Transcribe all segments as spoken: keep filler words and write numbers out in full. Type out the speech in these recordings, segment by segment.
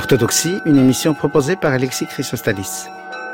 Orthodoxie, une émission proposée par Alexis Chrysostalis.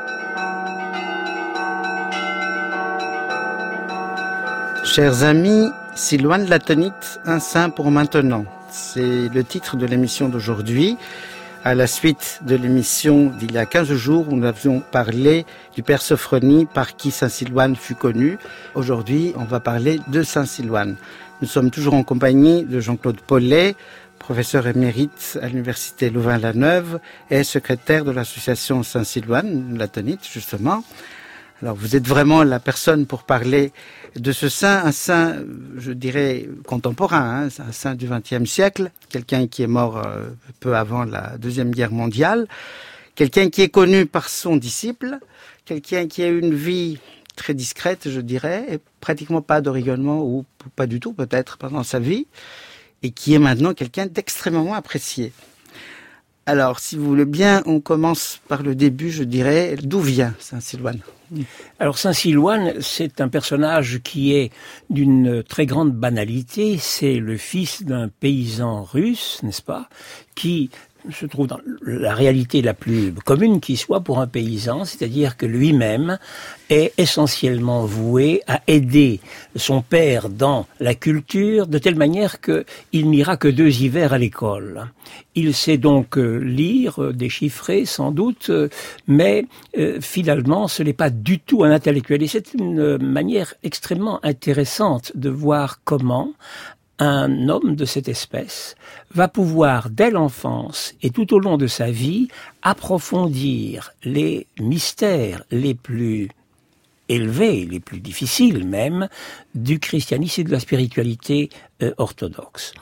Chers amis, Silouane Latonite, un saint pour maintenant. C'est le titre de l'émission d'aujourd'hui. À la suite de l'émission d'il y a quinze jours où nous avions parlé du Père Sophronie par qui Saint Silouane fut connu. Aujourd'hui, on va parler de Saint Silouane. Nous sommes toujours en compagnie de Jean-Claude Paulet, professeur émérite à l'université Louvain-la-Neuve et secrétaire de l'association Saint Silouane Latonite, justement. Alors, vous êtes vraiment la personne pour parler de ce saint, un saint, je dirais, contemporain, hein, un saint du vingtième siècle, quelqu'un qui est mort euh, peu avant la Deuxième Guerre mondiale, quelqu'un qui est connu par son disciple, quelqu'un qui a eu une vie très discrète, je dirais, et pratiquement pas de rayonnement, ou pas du tout peut-être pendant sa vie, et qui est maintenant quelqu'un d'extrêmement apprécié. Alors, si vous voulez bien, on commence par le début, je dirais, d'où vient Saint Silouane ? Alors Saint Silouane, c'est un personnage qui est d'une très grande banalité. C'est le fils d'un paysan russe, n'est-ce pas, qui se trouve dans la réalité la plus commune qui soit pour un paysan, c'est-à-dire que lui-même est essentiellement voué à aider son père dans la culture, de telle manière qu'il n'ira que deux hivers à l'école. Il sait donc lire, déchiffrer sans doute, mais euh, finalement ce n'est pas du tout un intellectuel. Et c'est une manière extrêmement intéressante de voir comment un homme de cette espèce va pouvoir, dès l'enfance et tout au long de sa vie, approfondir les mystères les plus élevés, les plus difficiles même, du christianisme et de la spiritualité euh, orthodoxe.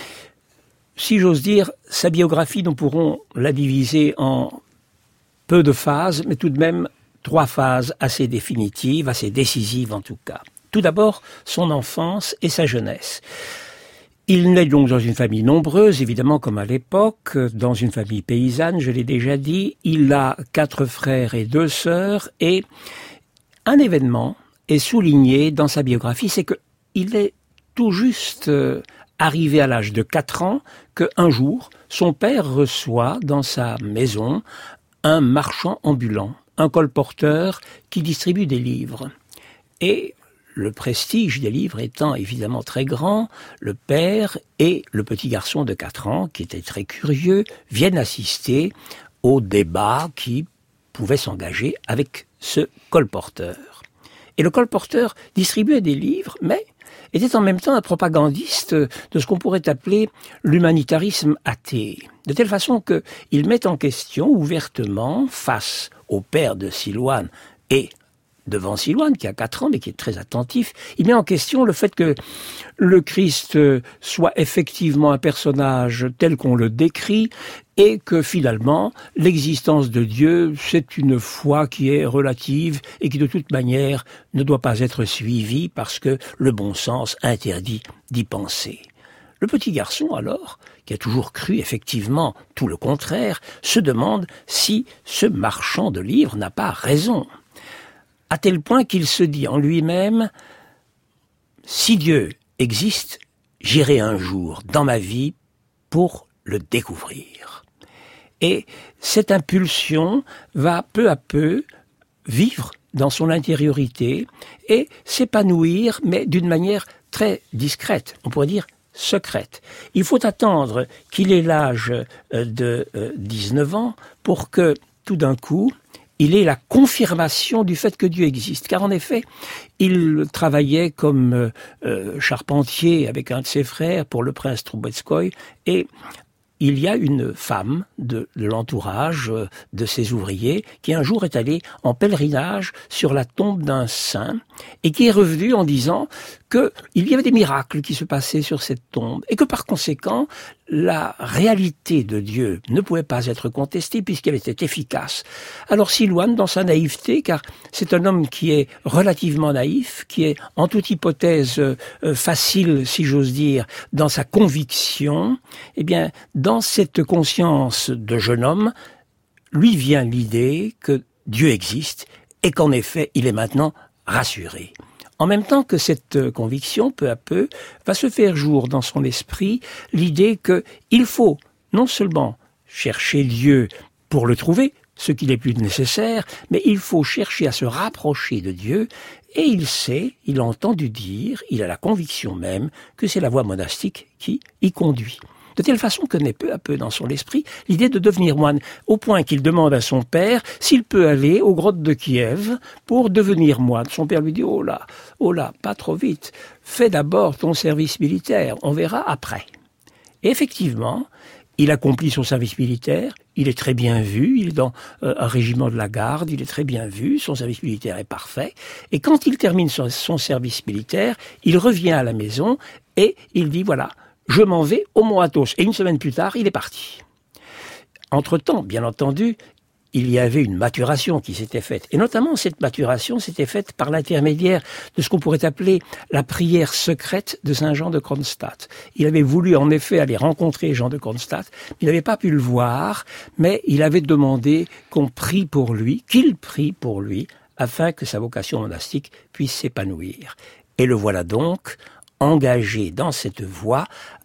Si j'ose dire, sa biographie, nous pourrons la diviser en peu de phases, mais tout de même trois phases assez définitives, assez décisives en tout cas. Tout d'abord, son enfance et sa jeunesse. Il naît donc dans une famille nombreuse, évidemment comme à l'époque, dans une famille paysanne, je l'ai déjà dit. Il a quatre frères et deux sœurs, et un événement est souligné dans sa biographie, c'est qu'il est tout juste arrivé à l'âge de quatre ans qu'un jour, son père reçoit dans sa maison un marchand ambulant, un colporteur qui distribue des livres. Et le prestige des livres étant évidemment très grand, le père et le petit garçon de quatre ans, qui était très curieux, viennent assister au débat qui pouvait s'engager avec ce colporteur. Et le colporteur distribuait des livres, mais était en même temps un propagandiste de ce qu'on pourrait appeler l'humanitarisme athée. De telle façon qu'il met en question ouvertement, face au père de Silouane et devant Silouane, qui a quatre ans, mais qui est très attentif, il met en question le fait que le Christ soit effectivement un personnage tel qu'on le décrit, et que finalement, l'existence de Dieu, c'est une foi qui est relative, et qui de toute manière ne doit pas être suivie, parce que le bon sens interdit d'y penser. Le petit garçon, alors, qui a toujours cru effectivement tout le contraire, se demande si ce marchand de livres n'a pas raison. À tel point qu'il se dit en lui-même, si Dieu existe, j'irai un jour dans ma vie pour le découvrir. Et cette impulsion va peu à peu vivre dans son intériorité et s'épanouir, mais d'une manière très discrète, on pourrait dire secrète. Il faut attendre qu'il ait l'âge de dix-neuf ans pour que, tout d'un coup, il est la confirmation du fait que Dieu existe. Car en effet, il travaillait comme euh, charpentier avec un de ses frères pour le prince Troubetskoï, et il y a une femme de, de l'entourage de ses ouvriers qui un jour est allée en pèlerinage sur la tombe d'un saint et qui est revenue en disant qu'il y avait des miracles qui se passaient sur cette tombe et que par conséquent, la réalité de Dieu ne pouvait pas être contestée puisqu'elle était efficace. Alors Silouane, dans sa naïveté, car c'est un homme qui est relativement naïf, qui est en toute hypothèse euh, facile, si j'ose dire, dans sa conviction, eh bien, dans cette conscience de jeune homme, lui vient l'idée que Dieu existe et qu'en effet, il est maintenant rassuré. En même temps que cette conviction, peu à peu, va se faire jour dans son esprit l'idée qu'il faut non seulement chercher Dieu pour le trouver, ce qui n'est plus nécessaire, mais il faut chercher à se rapprocher de Dieu, et il sait, il a entendu dire, il a la conviction même que c'est la voie monastique qui y conduit. De telle façon que naît peu à peu dans son esprit l'idée de devenir moine, au point qu'il demande à son père s'il peut aller aux grottes de Kiev pour devenir moine. Son père lui dit « Oh là, oh là, pas trop vite, fais d'abord ton service militaire, on verra après ». Et effectivement, il accomplit son service militaire, il est très bien vu, il est dans euh, un régiment de la garde, il est très bien vu, son service militaire est parfait. Et quand il termine son, son service militaire, il revient à la maison et il dit « Voilà, je m'en vais au Mont Athos ». Et une semaine plus tard, il est parti. Entre-temps, bien entendu, il y avait une maturation qui s'était faite. Et notamment, cette maturation s'était faite par l'intermédiaire de ce qu'on pourrait appeler la prière secrète de Saint Jean de Kronstadt. Il avait voulu en effet aller rencontrer Jean de Kronstadt, mais il n'avait pas pu le voir, mais il avait demandé qu'on prie pour lui, qu'il prie pour lui, afin que sa vocation monastique puisse s'épanouir. Et le voilà donc engagé dans cette voie,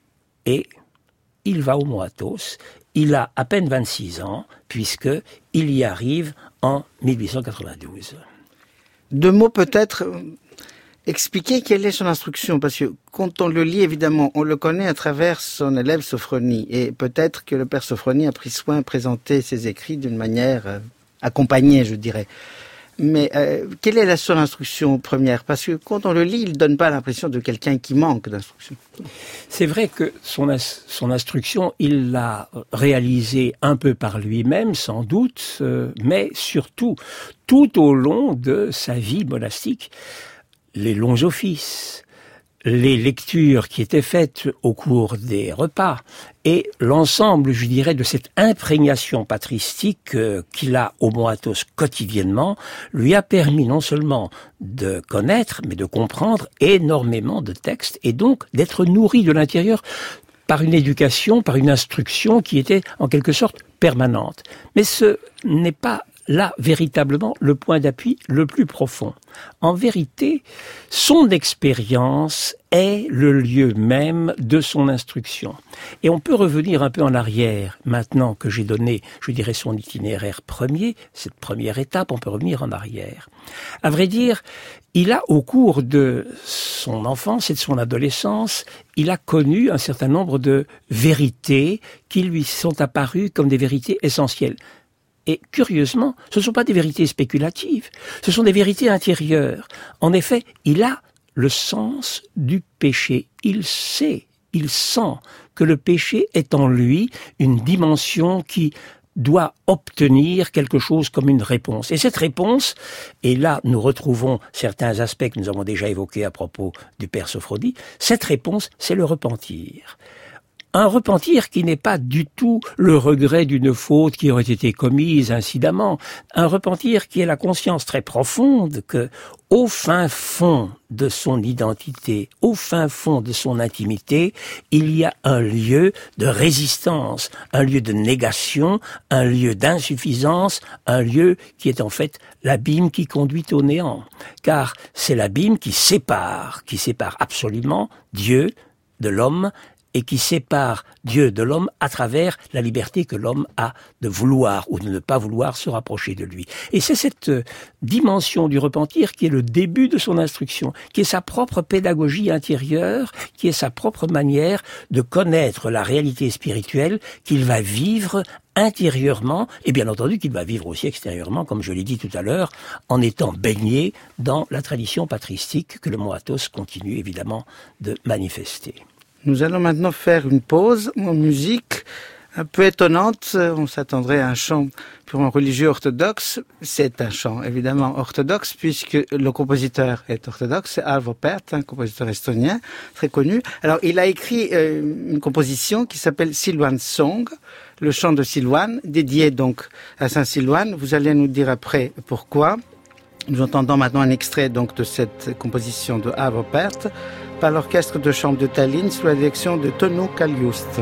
et il va au Mont Athos. Il a à peine vingt-six ans, puisqu'il y arrive en mille huit cent quatre-vingt-douze. Deux mots peut-être, expliquer quelle est son instruction, parce que quand on le lit, évidemment, on le connaît à travers son élève Sophronie, et peut-être que le père Sophronie a pris soin de présenter ses écrits d'une manière euh, accompagnée, je dirais. Mais euh, quelle est la seule instruction première? Parce que quand on le lit, il ne donne pas l'impression de quelqu'un qui manque d'instruction. C'est vrai que son, son instruction, il l'a réalisée un peu par lui-même, sans doute, euh, mais surtout, tout au long de sa vie monastique, les longs offices, les lectures qui étaient faites au cours des repas et l'ensemble, je dirais, de cette imprégnation patristique euh, qu'il a au Mont Athos quotidiennement lui a permis non seulement de connaître, mais de comprendre énormément de textes et donc d'être nourri de l'intérieur par une éducation, par une instruction qui était en quelque sorte permanente. Mais ce n'est pas là, véritablement, le point d'appui le plus profond. En vérité, son expérience est le lieu même de son instruction. Et on peut revenir un peu en arrière, maintenant que j'ai donné, je dirais, son itinéraire premier, cette première étape, on peut revenir en arrière. À vrai dire, il a, au cours de son enfance et de son adolescence, il a connu un certain nombre de vérités qui lui sont apparues comme des vérités essentielles. Et curieusement, ce ne sont pas des vérités spéculatives, ce sont des vérités intérieures. En effet, il a le sens du péché. Il sait, il sent que le péché est en lui une dimension qui doit obtenir quelque chose comme une réponse. Et cette réponse, et là nous retrouvons certains aspects que nous avons déjà évoqués à propos du Père Sophronie, cette réponse, c'est le repentir. Un repentir qui n'est pas du tout le regret d'une faute qui aurait été commise incidemment. Un repentir qui est la conscience très profonde que, au fin fond de son identité, au fin fond de son intimité, il y a un lieu de résistance, un lieu de négation, un lieu d'insuffisance, un lieu qui est en fait l'abîme qui conduit au néant. Car c'est l'abîme qui sépare, qui sépare absolument Dieu de l'homme, et qui sépare Dieu de l'homme à travers la liberté que l'homme a de vouloir ou de ne pas vouloir se rapprocher de lui. Et c'est cette dimension du repentir qui est le début de son instruction, qui est sa propre pédagogie intérieure, qui est sa propre manière de connaître la réalité spirituelle qu'il va vivre intérieurement, et bien entendu qu'il va vivre aussi extérieurement, comme je l'ai dit tout à l'heure, en étant baigné dans la tradition patristique que le Mont Athos continue évidemment de manifester. Nous allons maintenant faire une pause en musique un peu étonnante. On s'attendrait à un chant purement religieux orthodoxe. C'est un chant évidemment orthodoxe puisque le compositeur est orthodoxe. C'est Arvo Pärt, un compositeur estonien très connu. Alors il a écrit euh, une composition qui s'appelle Silouan Song, le chant de Silouan, dédié donc à Saint Silouan. Vous allez nous dire après pourquoi. Nous entendons maintenant un extrait donc de cette composition de Arvo Pärt par l'orchestre de chambre de Tallinn sous la direction de Tõnu Kaljuste.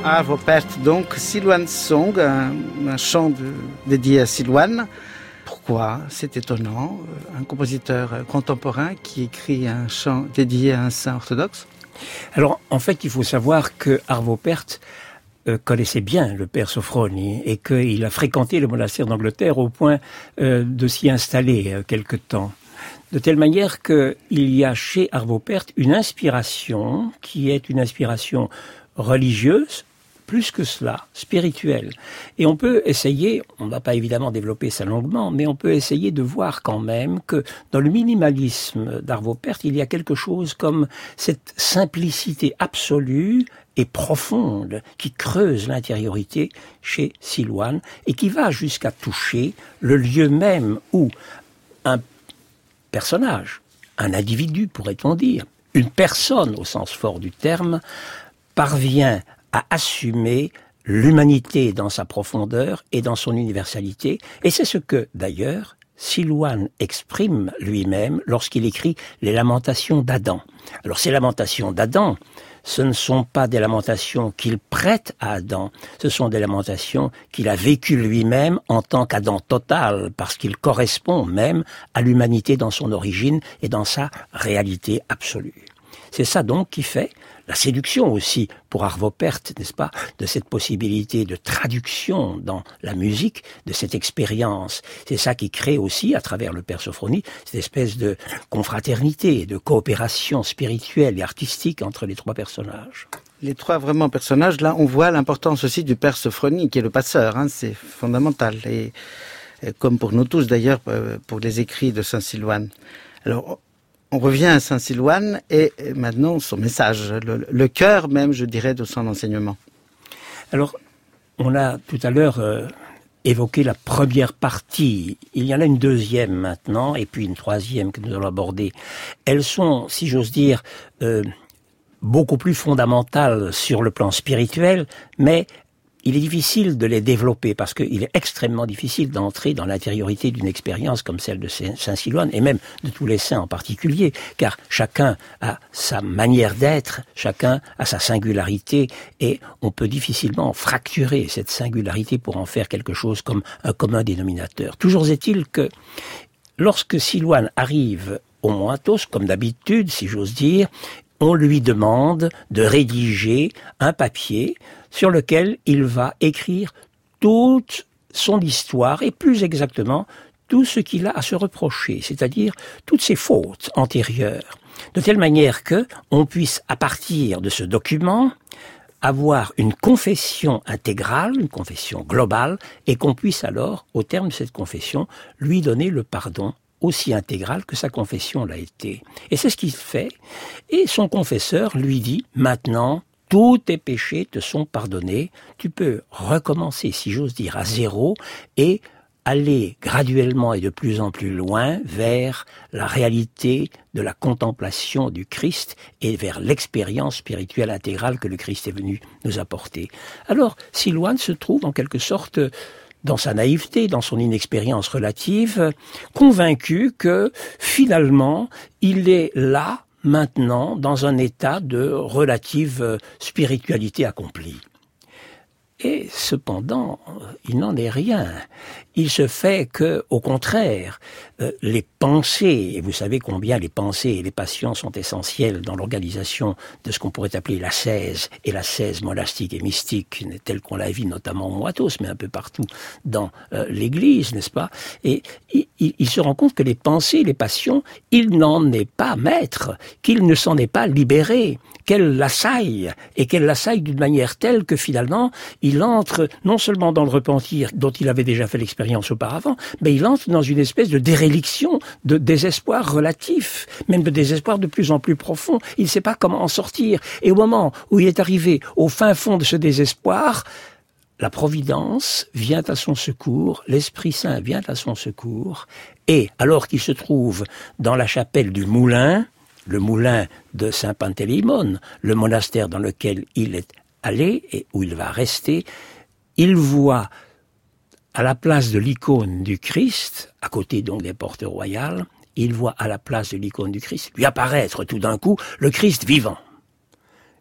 Arvo Pärt, donc Silouan Song, un, un chant de, dédié à Silouan. Pourquoi? C'est étonnant, un compositeur contemporain qui écrit un chant dédié à un saint orthodoxe. Alors, en fait, il faut savoir que Arvo Pärt euh, connaissait bien le père Sophroni et qu'il a fréquenté le monastère d'Angleterre au point euh, de s'y installer euh, quelque temps. De telle manière qu'il y a chez Arvo Pärt une inspiration qui est une inspiration religieuse, plus que cela, spirituelle. Et on peut essayer, on ne va pas évidemment développer ça longuement, mais on peut essayer de voir quand même que dans le minimalisme d'Arvo Pärt, il y a quelque chose comme cette simplicité absolue et profonde qui creuse l'intériorité chez Silouan et qui va jusqu'à toucher le lieu même où un personnage, un individu pourrait-on dire, une personne au sens fort du terme, parvient à assumer l'humanité dans sa profondeur et dans son universalité. Et c'est ce que, d'ailleurs, Silouan exprime lui-même lorsqu'il écrit les lamentations d'Adam. Alors ces lamentations d'Adam, ce ne sont pas des lamentations qu'il prête à Adam, ce sont des lamentations qu'il a vécues lui-même en tant qu'Adam total, parce qu'il correspond même à l'humanité dans son origine et dans sa réalité absolue. C'est ça donc qui fait la séduction aussi pour Arvo Pärt, n'est-ce pas, de cette possibilité de traduction dans la musique, de cette expérience. C'est ça qui crée aussi, à travers le père Sophroni, cette espèce de confraternité, de coopération spirituelle et artistique entre les trois personnages. Les trois vraiment personnages, là, on voit l'importance aussi du père Sophroni, qui est le passeur, hein, c'est fondamental. Et, et comme pour nous tous d'ailleurs, pour les écrits de saint Silouan. Alors, on revient à saint Silouan et maintenant son message, le, le cœur même, je dirais, de son enseignement. Alors, on a tout à l'heure euh, évoqué la première partie. Il y en a une deuxième maintenant, et puis une troisième que nous allons aborder. Elles sont, si j'ose dire, euh, beaucoup plus fondamentales sur le plan spirituel, mais il est difficile de les développer parce qu'il est extrêmement difficile d'entrer dans l'intériorité d'une expérience comme celle de saint Silouan et même de tous les saints en particulier, car chacun a sa manière d'être, chacun a sa singularité et on peut difficilement fracturer cette singularité pour en faire quelque chose comme un commun dénominateur. Toujours est-il que lorsque Silouan arrive au Mont Athos, comme d'habitude, si j'ose dire, on lui demande de rédiger un papier sur lequel il va écrire toute son histoire et plus exactement tout ce qu'il a à se reprocher, c'est-à-dire toutes ses fautes antérieures, de telle manière que on puisse, à partir de ce document, avoir une confession intégrale, une confession globale, et qu'on puisse alors, au terme de cette confession, lui donner le pardon aussi intégral que sa confession l'a été. Et c'est ce qu'il fait. Et son confesseur lui dit, maintenant, tous tes péchés te sont pardonnés. Tu peux recommencer, si j'ose dire, à zéro et aller graduellement et de plus en plus loin vers la réalité de la contemplation du Christ et vers l'expérience spirituelle intégrale que le Christ est venu nous apporter. Alors, Silouan se trouve en quelque sorte dans sa naïveté, dans son inexpérience relative, convaincu que, finalement, il est là, maintenant, dans un état de relative spiritualité accomplie. Et cependant, il n'en est rien. Il se fait que, au contraire, euh, les pensées, et vous savez combien les pensées et les passions sont essentielles dans l'organisation de ce qu'on pourrait appeler l'ascèse, et l'ascèse monastique et mystique, telle qu'on la vit notamment au Mont Athos, mais un peu partout dans euh, l'Église, n'est-ce pas? Et il, il, il se rend compte que les pensées, les passions, il n'en est pas maître, qu'il ne s'en est pas libéré, qu'elle l'assaille, et qu'elle l'assaille d'une manière telle que finalement, il entre non seulement dans le repentir dont il avait déjà fait l'expérience auparavant, mais il entre dans une espèce de déréliction, de désespoir relatif, même de désespoir de plus en plus profond. Il ne sait pas comment en sortir. Et au moment où il est arrivé au fin fond de ce désespoir, la Providence vient à son secours, l'Esprit Saint vient à son secours, et alors qu'il se trouve dans la chapelle du Moulin, le moulin de Saint-Pantélémon, le monastère dans lequel il est allé et où il va rester, il voit à la place de l'icône du Christ, à côté donc des portes royales, il voit à la place de l'icône du Christ lui apparaître tout d'un coup le Christ vivant.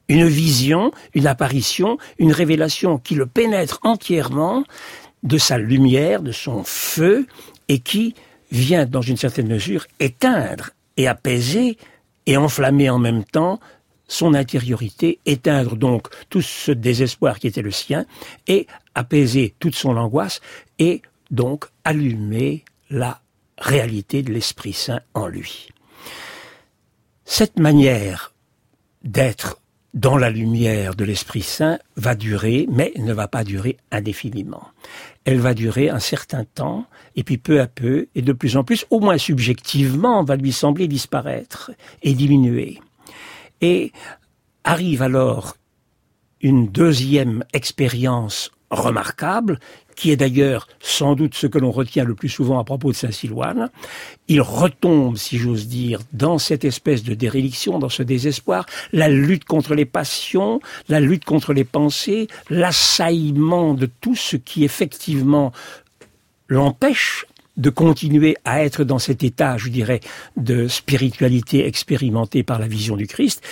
une vision, une apparition, une révélation qui le pénètre entièrement de sa lumière, de son feu, et qui vient, dans une certaine mesure, éteindre et apaiser et enflammer en même temps son intériorité, éteindre donc tout ce désespoir qui était le sien, et apaiser toute son angoisse, et donc allumer la réalité de l'Esprit Saint en lui. Cette manière d'être dans la lumière de l'Esprit Saint va durer, mais ne va pas durer indéfiniment. Elle va durer un certain temps, et puis peu à peu, et de plus en plus, au moins subjectivement, va lui sembler disparaître et diminuer. Et arrive alors une deuxième expérience remarquable, qui est d'ailleurs sans doute ce que l'on retient le plus souvent à propos de Saint Silouane. Il retombe, si j'ose dire, dans cette espèce de déréliction, dans ce désespoir, la lutte contre les passions, la lutte contre les pensées, l'assaillement de tout ce qui effectivement l'empêche de continuer à être dans cet état, je dirais, de spiritualité expérimentée par la vision du Christ.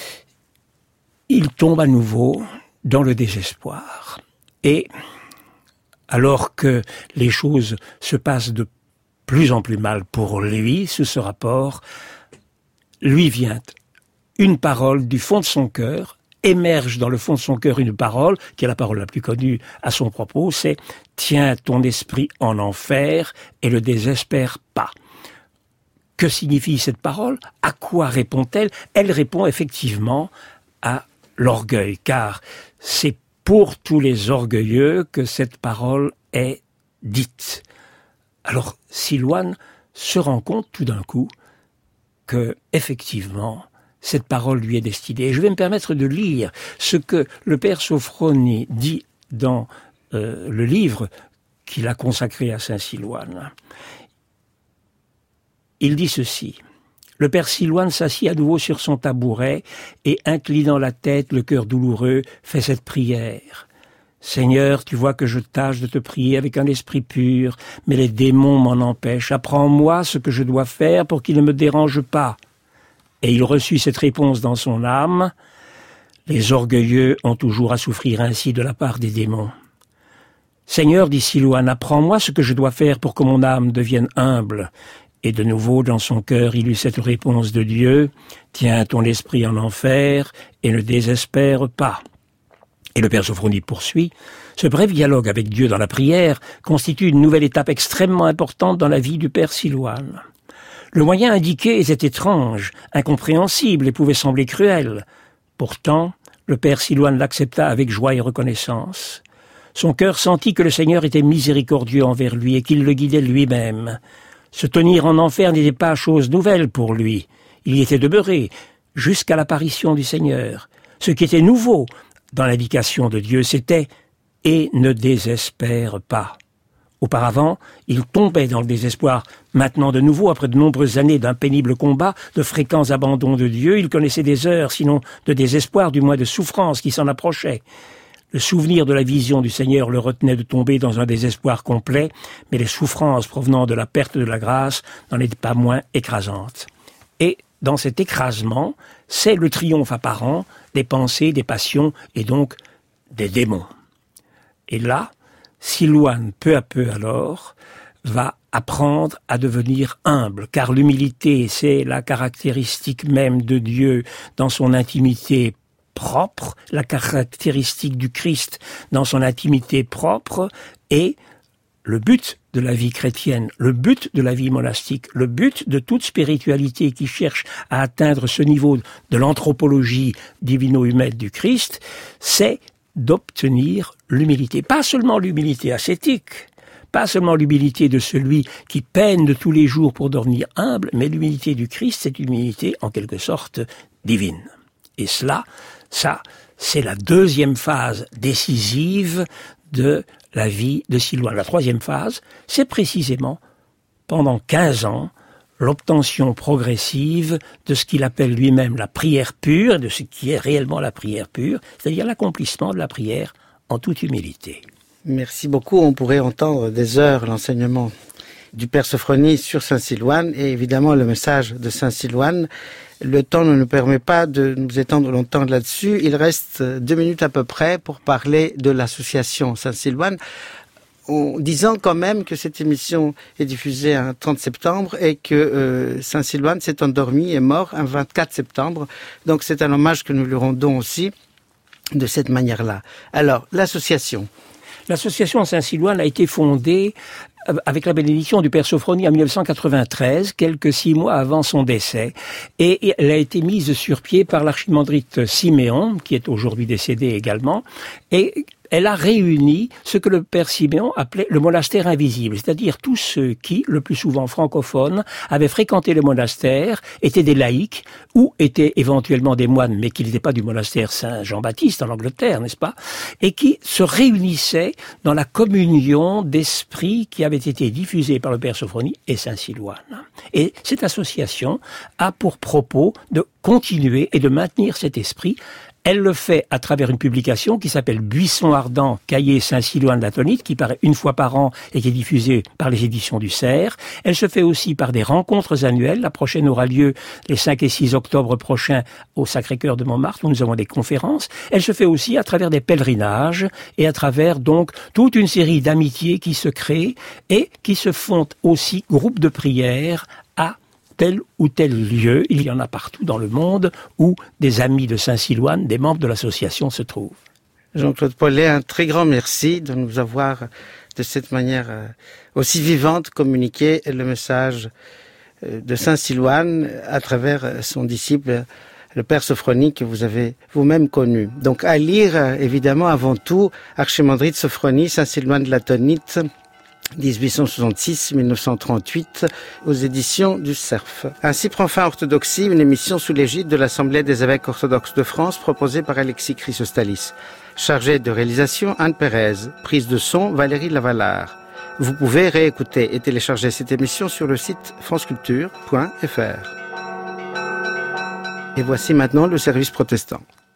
Il tombe à nouveau dans le désespoir. Et alors que les choses se passent de plus en plus mal pour lui, sous ce rapport, lui vient une parole du fond de son cœur, émerge dans le fond de son cœur une parole, qui est la parole la plus connue à son propos, c'est « Tiens ton esprit en enfer et le désespère pas ». Que signifie cette parole? À quoi répond-elle? Elle répond effectivement à l'orgueil, car c'est pour tous les orgueilleux que cette parole est dite. Alors, Silouane se rend compte tout d'un coup que, effectivement, cette parole lui est destinée. Et je vais me permettre de lire ce que le père Sophroni dit dans euh, le livre qu'il a consacré à Saint Silouane. Il dit ceci. Le père Silouane s'assit à nouveau sur son tabouret et, inclinant la tête, le cœur douloureux, fait cette prière. « Seigneur, tu vois que je tâche de te prier avec un esprit pur, mais les démons m'en empêchent. Apprends-moi ce que je dois faire pour qu'ils ne me dérangent pas. » Et il reçut cette réponse dans son âme. « Les orgueilleux ont toujours à souffrir ainsi de la part des démons. »« Seigneur, dit Silouane, apprends-moi ce que je dois faire pour que mon âme devienne humble. » Et de nouveau, dans son cœur, il eut cette réponse de Dieu, « Tiens ton esprit en enfer et ne désespère pas. » Et le père Sophroni poursuit, « Ce bref dialogue avec Dieu dans la prière constitue une nouvelle étape extrêmement importante dans la vie du père Silouane. Le moyen indiqué était étrange, incompréhensible et pouvait sembler cruel. Pourtant, le père Silouane l'accepta avec joie et reconnaissance. Son cœur sentit que le Seigneur était miséricordieux envers lui et qu'il le guidait lui-même. Se tenir en enfer n'était pas chose nouvelle pour lui. Il y était demeuré jusqu'à l'apparition du Seigneur. Ce qui était nouveau dans l'indication de Dieu, c'était « et ne désespère pas ». Auparavant, il tombait dans le désespoir. Maintenant, de nouveau, après de nombreuses années d'un pénible combat, de fréquents abandons de Dieu, il connaissait des heures, sinon de désespoir, du moins de souffrance qui s'en approchaient. Le souvenir de la vision du Seigneur le retenait de tomber dans un désespoir complet, mais les souffrances provenant de la perte de la grâce n'en étaient pas moins écrasantes. Et dans cet écrasement, c'est le triomphe apparent des pensées, des passions et donc des démons. Et là, Silouane, peu à peu alors, va apprendre à devenir humble, car l'humilité, c'est la caractéristique même de Dieu dans son intimité propre, la caractéristique du Christ dans son intimité propre, et le but de la vie chrétienne, le but de la vie monastique, le but de toute spiritualité qui cherche à atteindre ce niveau de l'anthropologie divino-humaine du Christ, c'est d'obtenir l'humilité. Pas seulement l'humilité ascétique, pas seulement l'humilité de celui qui peine de tous les jours pour devenir humble, mais l'humilité du Christ, c'est une humilité en quelque sorte divine. Et cela, ça, c'est la deuxième phase décisive de la vie de Silouane. La troisième phase, c'est précisément, pendant quinze ans, l'obtention progressive de ce qu'il appelle lui-même la prière pure, de ce qui est réellement la prière pure, c'est-à-dire l'accomplissement de la prière en toute humilité. Merci beaucoup. On pourrait entendre des heures l'enseignement du Père Sophrony sur Saint-Silouane et évidemment le message de Saint-Silouane. Le temps ne nous permet pas de nous étendre longtemps là-dessus. Il reste deux minutes à peu près pour parler de l'association Saint-Silouane, en disant quand même que cette émission est diffusée un trente septembre et que euh, Saint-Silouane s'est endormi et est mort un vingt-quatre septembre. Donc c'est un hommage que nous lui rendons aussi de cette manière-là. Alors, l'association. L'association Saint-Silouane a été fondée avec la bénédiction du Père Sophrony en mille neuf cent quatre-vingt-treize, quelques six mois avant son décès. Et elle a été mise sur pied par l'archimandrite Siméon, qui est aujourd'hui décédé également, et elle a réuni ce que le Père Siméon appelait le monastère invisible, c'est-à-dire tous ceux qui, le plus souvent francophones, avaient fréquenté le monastère, étaient des laïcs, ou étaient éventuellement des moines, mais qui n'étaient pas du monastère Saint-Jean-Baptiste en Angleterre, n'est-ce pas, et qui se réunissaient dans la communion d'esprit qui avait été diffusée par le Père Sophrony et Saint-Silouane. Et cette association a pour propos de continuer et de maintenir cet esprit. Elle le fait à travers une publication qui s'appelle Buisson ardent, cahier Saint-Silouane l'Atonite, qui paraît une fois par an et qui est diffusée par les éditions du Cerf. Elle se fait aussi par des rencontres annuelles. La prochaine aura lieu les cinq et six octobre prochains au Sacré-Cœur de Montmartre, où nous avons des conférences. Elle se fait aussi à travers des pèlerinages et à travers donc toute une série d'amitiés qui se créent et qui se font aussi groupe de prière à tel ou tel lieu. Il y en a partout dans le monde où des amis de Saint-Silouane, des membres de l'association se trouvent. Jean-Claude Paulet, un très grand merci de nous avoir de cette manière aussi vivante communiqué le message de Saint-Silouane à travers son disciple, le Père Sophrony, que vous avez vous-même connu. Donc à lire, évidemment, avant tout, Archimandrite Sophrony, Saint-Silouane de l'Atonite, dix-huit cent soixante-six à mille neuf cent trente-huit, aux éditions du Cerf. Ainsi prend fin Orthodoxie, une émission sous l'égide de l'Assemblée des évêques orthodoxes de France, proposée par Alexis Chrysostalis. Chargée de réalisation, Anne Pérez. Prise de son, Valérie Lavallard. Vous pouvez réécouter et télécharger cette émission sur le site franceculture point f r. Et voici maintenant le service protestant.